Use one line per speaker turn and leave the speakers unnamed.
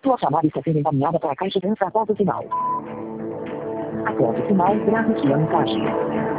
Sua chamada está sendo encaminhada para a caixa de dança após o sinal. Após o sinal, grave sua mensagem.